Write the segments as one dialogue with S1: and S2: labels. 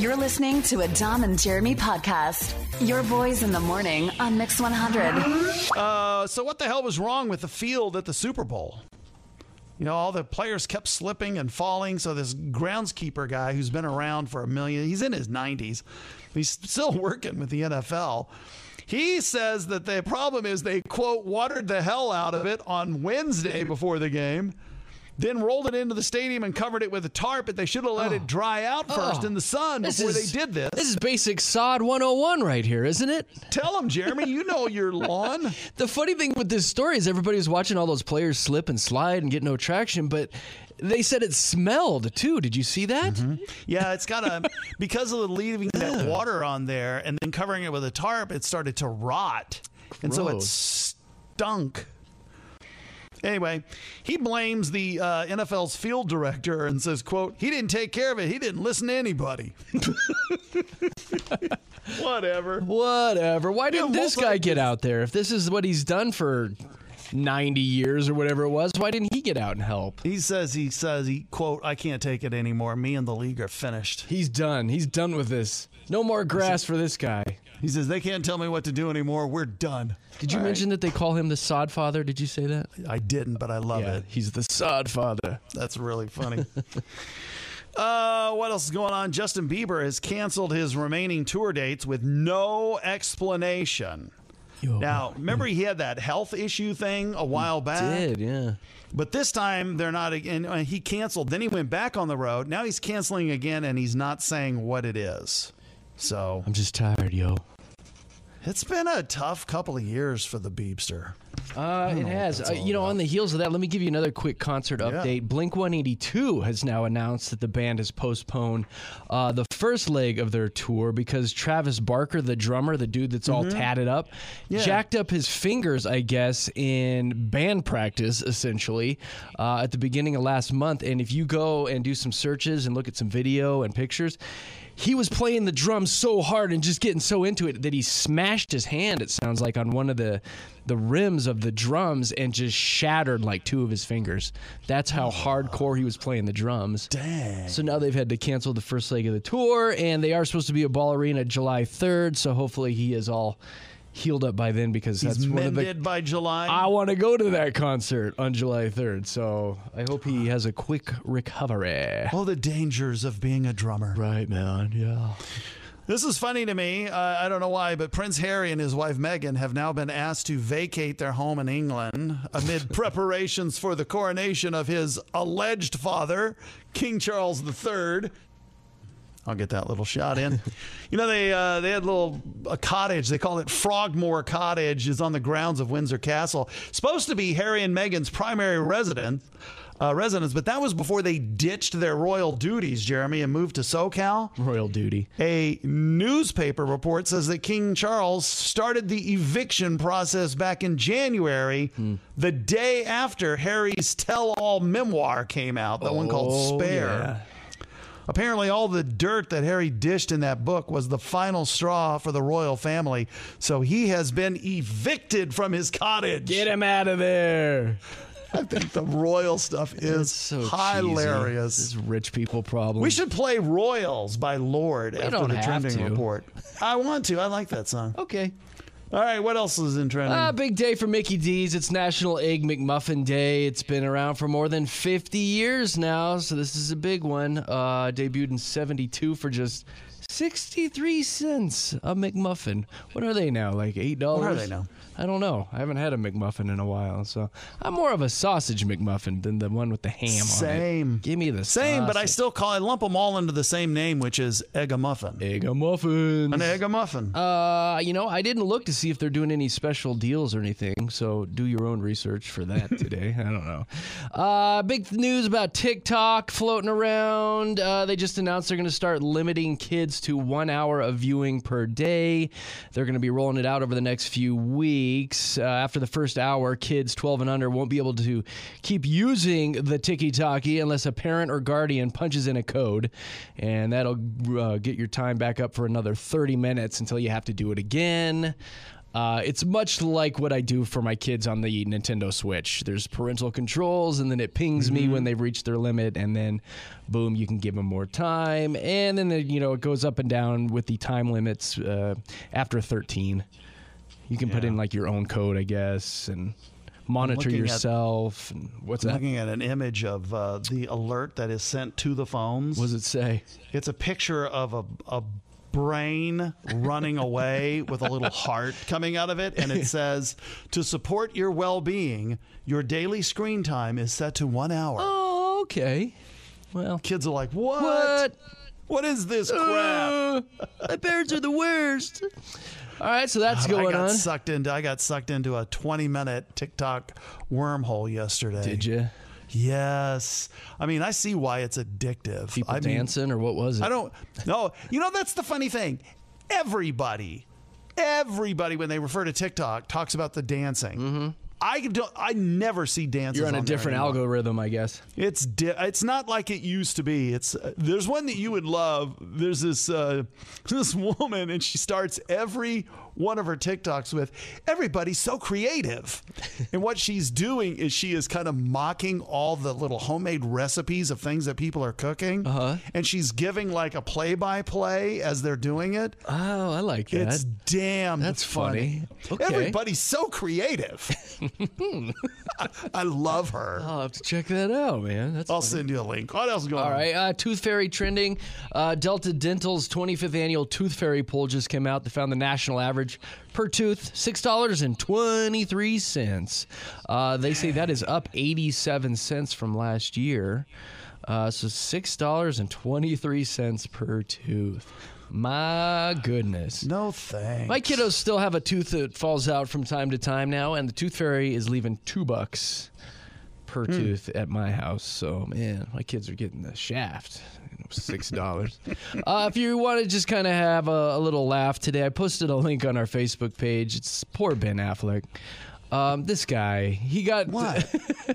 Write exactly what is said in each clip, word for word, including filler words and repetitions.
S1: You're listening to a Dom and Jeremy podcast. Your boys in the morning on Mix one hundred.
S2: Uh, so what the hell was wrong with the field at the Super Bowl? You know, all the players kept slipping and falling. So this groundskeeper guy who's been around for a million, he's in his nineties. He's still working with the N F L. He says that the problem is they, quote, watered the hell out of it on Wednesday before the game. Then rolled it into the stadium and covered it with a tarp, but they should have let oh. it dry out first oh. in the sun before is, they did this.
S3: This is basic sod one oh one right here, isn't it?
S2: Tell them, Jeremy, you know your lawn.
S3: The funny thing with this story is everybody was watching all those players slip and slide and get no traction, but they said it smelled, too. Did you see that?
S2: Mm-hmm. Yeah, it's got a, because of the leaving that water on there and then covering it with a tarp, it started to rot. Gross. And so it stunk. Anyway, he blames the uh, N F L's field director and says, quote, he didn't take care of it. He didn't listen to anybody. Whatever.
S3: Whatever. Why didn't
S2: Yeah,
S3: this
S2: most
S3: guy
S2: of-
S3: get out there? If this is what he's done for ninety years or whatever it was, why didn't he get out and help?
S2: He says, he says, he quote, I can't take it anymore. Me and the league are finished.
S3: He's done. He's done with this. No more grass for this guy.
S2: He says, they can't tell me what to do anymore. We're done.
S3: Did you
S2: All
S3: mention
S2: right.
S3: that they call him the sod father? Did you say that?
S2: I didn't, but I love
S3: Yeah,
S2: it.
S3: he's the sod father.
S2: That's really funny. uh, what else is going on? Justin Bieber has canceled his remaining tour dates with no explanation.
S3: Yo.
S2: Now, remember he had that health issue thing a while back?
S3: Did, yeah.
S2: But this time they're not, and he canceled. Then he went back on the road. Now he's canceling again, and he's not saying what it is. So
S3: I'm just tired, yo.
S2: it's been a tough couple of years for the Beebster.
S3: Uh, it has. Uh, you know, on the heels of that, let me give you another quick concert update.
S2: Yeah.
S3: Blink one eighty-two has now announced that the band has postponed uh, the first leg of their tour because Travis Barker, the drummer, the dude that's all tatted up,
S2: Yeah.
S3: jacked up his fingers, I guess, in band practice, essentially, uh, at the beginning of last month. And if you go and do some searches and look at some video and pictures, he was playing the drums so hard and just getting so into it that he smashed his hand, it sounds like, on one of the, the rims of the drums and just shattered like two of his fingers. That's how hardcore he was playing the drums.
S2: Dang.
S3: So now they've had to cancel the first leg of the tour, and they are supposed to be at Ball Arena July third, so hopefully he is all healed up by then because
S2: He's
S3: that's one of
S2: mended
S3: the...
S2: by July.
S3: I want to go to that concert on July third, so I hope he has a quick recovery.
S2: Oh, the dangers of being a drummer.
S3: Right, man, yeah.
S2: This is funny to me. Uh, I don't know why, but Prince Harry and his wife Meghan have now been asked to vacate their home in England amid preparations for the coronation of his alleged father, King Charles the Third. I'll get that little shot in. You know, they uh, they had a little a cottage. They call it Frogmore Cottage. Is on the grounds of Windsor Castle. Supposed to be Harry and Meghan's primary residence, uh, residence, but that was before they ditched their royal duties, Jeremy, and moved to SoCal.
S3: Royal duty.
S2: A newspaper report says that King Charles started the eviction process back in January,
S3: Hmm.
S2: the day after Harry's tell-all memoir came out, the one called
S3: Oh,
S2: Spare.
S3: yeah.
S2: Apparently, all the dirt that Harry dished in that book was the final straw for the royal family. So he has been evicted from his cottage.
S3: Get him out of there.
S2: I think the royal stuff is
S3: It's so
S2: hilarious.
S3: cheesy. This is rich people problem.
S2: We should play Royals by Lorde after
S3: don't
S2: the
S3: have
S2: trending
S3: to.
S2: report. I want to. I like that song.
S3: Okay.
S2: All right, what else is in trending?
S3: Ah, big day for Mickey D's. It's National Egg McMuffin Day. It's been around for more than fifty years now, so this is a big one. Uh, debuted in seventy-two for just sixty-three cents a McMuffin. What are they now, like eight dollars?
S2: What are they now?
S3: I don't know. I haven't had a McMuffin in a while, so I'm more of a sausage McMuffin than the one with the ham on it.
S2: Same.
S3: Give me the
S2: Same, but I
S3: sausage.
S2: still call I lump them all into the same name, which is Egg-a-Muffin.
S3: Egg-a-muffins.
S2: An Egg-a-Muffin.
S3: Uh, you know, I didn't look to see if they're doing any special deals or anything, so do your own research for that today. I don't know. Uh, big news about TikTok floating around. Uh, they just announced they're going to start limiting kids to one hour of viewing per day. They're going to be rolling it out over the next few weeks. Uh, after the first hour, kids twelve and under won't be able to keep using the TikTok unless a parent or guardian punches in a code, and that'll uh, get your time back up for another thirty minutes until you have to do it again. Uh, it's much like what I do for my kids on the Nintendo Switch. There's parental controls, and then it pings mm-hmm. me when they've reached their limit, and then, boom, you can give them more time. And then, the, you know, it goes up and down with the time limits uh, after thirteen. You can yeah. put in, like, your own code, I guess, and monitor yourself. At, and what's that?
S2: Looking at an image of uh, the alert that is sent to the phones.
S3: What does it say?
S2: It's a picture of a... a brain running away with a little heart coming out of it, and it says, to support your well-being, your daily screen time is set to one hour.
S3: Oh, okay. Well,
S2: kids are like, what?
S3: What?
S2: What is this crap?
S3: Uh, my parents are the worst. All right, so that's going
S2: I got
S3: on.
S2: Sucked into, I got sucked into a twenty-minute TikTok wormhole yesterday.
S3: Did you?
S2: Yes. I mean, I see why it's addictive.
S3: People
S2: I mean,
S3: dancing or what was it?
S2: I don't know. You know, that's the funny thing. Everybody, everybody, when they refer to TikTok, talks about the dancing.
S3: Mm-hmm.
S2: I don't. I never see dances.
S3: You're on a
S2: on
S3: different algorithm, I guess.
S2: It's di- it's not like it used to be. It's uh, there's one that you would love. There's this uh, this woman, and she starts every one of her TikToks with, everybody's so creative. And what she's doing is she is kind of mocking all the little homemade recipes of things that people are cooking.
S3: Uh-huh.
S2: And she's giving like a play-by-play as they're doing it.
S3: Oh, I like that.
S2: It's damn
S3: That's
S2: funny.
S3: funny. Okay.
S2: Everybody's so creative. I, I love her.
S3: I'll have to check that out, man. That's
S2: I'll
S3: funny.
S2: send you a link. What else is going
S3: All
S2: on?
S3: All right. Uh, Tooth Fairy trending. Uh, Delta Dental's twenty-fifth annual Tooth Fairy poll just came out. They found the national average per tooth, six dollars and twenty-three cents. Uh, they say that is up eighty-seven cents from last year. Uh, so six dollars and twenty-three cents per tooth. My goodness.
S2: No thanks.
S3: My kiddos still have a tooth that falls out from time to time now, and the Tooth Fairy is leaving two bucks per hmm. tooth at my house. So, man, my kids are getting the shaft. Six dollars. uh, if you want to just kind of have a, a little laugh today, I posted a link on our Facebook page. It's poor Ben Affleck. Um, this guy, he got
S2: what?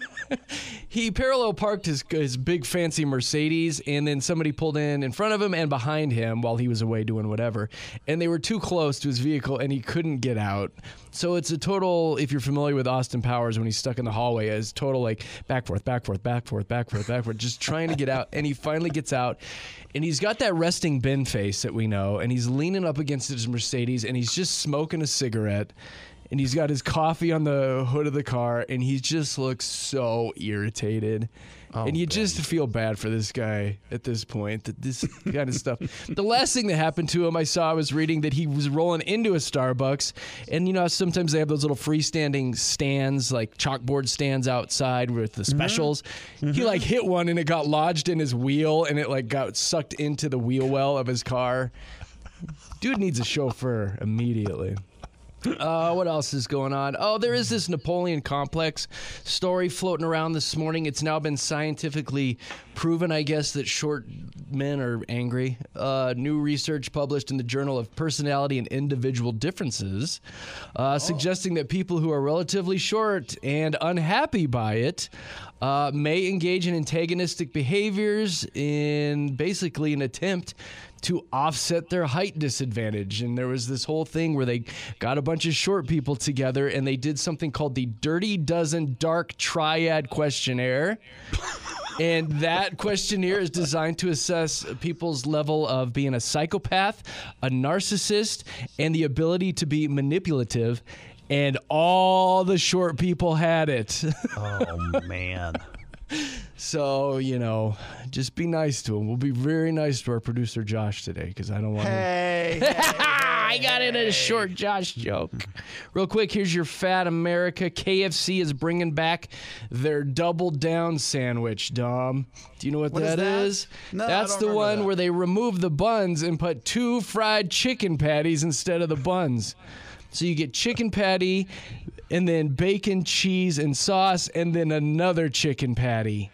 S3: he parallel parked his his big fancy Mercedes, and then somebody pulled in in front of him and behind him while he was away doing whatever, and they were too close to his vehicle, and he couldn't get out. So it's a total, if you're familiar with Austin Powers when he's stuck in the hallway, it's total like back forth, back forth, back forth, back forth, back forth, just trying to get out. And he finally gets out, and he's got that resting Ben face that we know, and he's leaning up against his Mercedes, and he's just smoking a cigarette. And he's got his coffee on the hood of the car, and he just looks so irritated. Oh, and you Ben. just feel bad for this guy at this point, that this kind of stuff. The last thing that happened to him, I saw, I was reading that he was rolling into a Starbucks. And, you know, sometimes they have those little freestanding stands, like chalkboard stands outside with the specials. Mm-hmm. He, like, hit one, and it got lodged in his wheel, and it, like, got sucked into the wheel well of his car. Dude needs a chauffeur immediately. Uh, what else is going on? Oh, there is this Napoleon complex story floating around this morning. It's now been scientifically proven, I guess, that short men are angry. Uh, new research published in the Journal of Personality and Individual Differences, uh, oh. suggesting that people who are relatively short and unhappy by it uh, may engage in antagonistic behaviors in basically an attempt to offset their height disadvantage. And there was this whole thing where they got a bunch of short people together, and they did something called the Dirty Dozen Dark Triad Questionnaire. And that questionnaire is designed to assess people's level of being a psychopath, a narcissist, and the ability to be manipulative. And all the short people had it.
S2: Oh, man.
S3: So, you know, just be nice to him. We'll be very nice to our producer, Josh, today, because I don't want
S2: hey,
S3: to...
S2: Hey, hey,
S3: I got in a short Josh joke. Real quick, here's your Fat America. K F C is bringing back their Double Down sandwich, Dom. Do you know what,
S2: what
S3: that
S2: is?
S3: is?
S2: That? No,
S3: That's
S2: I don't
S3: the one
S2: that.
S3: where they remove the buns and put two fried chicken patties instead of the buns. So you get chicken patty, and then bacon, cheese, and sauce, and then another chicken patty.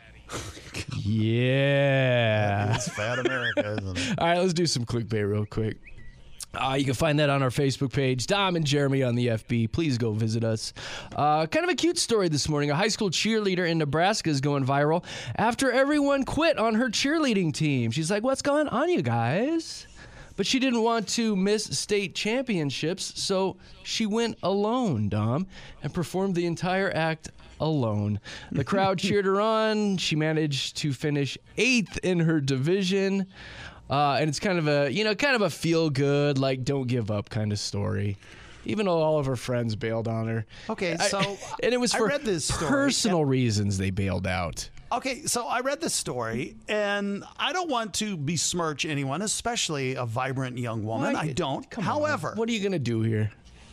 S3: Yeah.
S2: It's Fat America, isn't it?
S3: All right, let's do some clickbait real quick. Uh, you can find that on our Facebook page, Dom and Jeremy on the F B. Please go visit us. Uh, kind of a cute story this morning. A high school cheerleader in Nebraska is going viral after everyone quit on her cheerleading team. She's like, what's going on, you guys? but she didn't want to miss state championships, so she went alone, Dom, and performed the entire act alone. The crowd cheered her on. She managed to finish eighth in her division. Uh, and it's kind of a, you know, kind of a feel-good, like, don't give up kind of story. Even though all of her friends bailed on her.
S2: Okay, so
S3: I, and it was for
S2: I read this story,
S3: personal
S2: and,
S3: reasons they bailed out.
S2: Okay, so I read this story, and I don't want to besmirch anyone, especially a vibrant young woman.
S3: Why?
S2: I don't.
S3: Come
S2: However,
S3: on. What are you going to do here?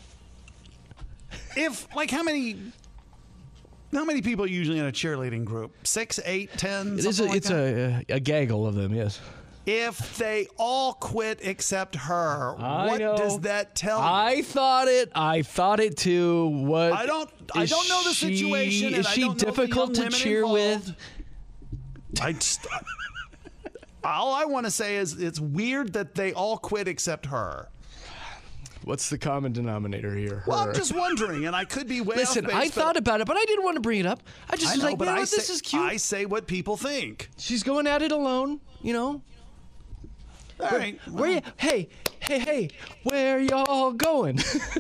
S2: If, like, how many... How many people are usually in a cheerleading group? Six, eight, ten,
S3: It is a,
S2: something like
S3: it's
S2: that?
S3: a, a gaggle of them, yes.
S2: If they all quit except her,
S3: I
S2: what
S3: know.
S2: does that tell you?
S3: I thought it. I thought it too. What?
S2: I don't. I
S3: is
S2: don't know the
S3: she-
S2: situation.
S3: Is
S2: and
S3: she
S2: I don't know the
S3: difficult
S2: young
S3: to
S2: women
S3: cheer
S2: involved.
S3: with?
S2: I just, all I want to say is it's weird that they all quit except her.
S3: What's the common denominator here?
S2: Well,
S3: Her.
S2: I'm just wondering, and I could be way
S3: Listen,
S2: off base.
S3: I
S2: but
S3: thought about it, but I didn't want to bring it up. I just
S2: I
S3: was
S2: know,
S3: like,
S2: but
S3: you know
S2: I
S3: what?
S2: say,
S3: This is cute.
S2: I say what people think.
S3: She's going at it alone, you know.
S2: All right.
S3: Where you? Hey, hey, hey! Where y'all going?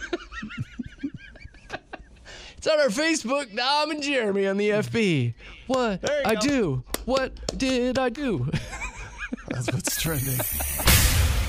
S3: It's on our Facebook, Dom and Jeremy on the F B. What
S2: There you
S3: I
S2: go.
S3: do? What did I do?
S2: That's what's trending.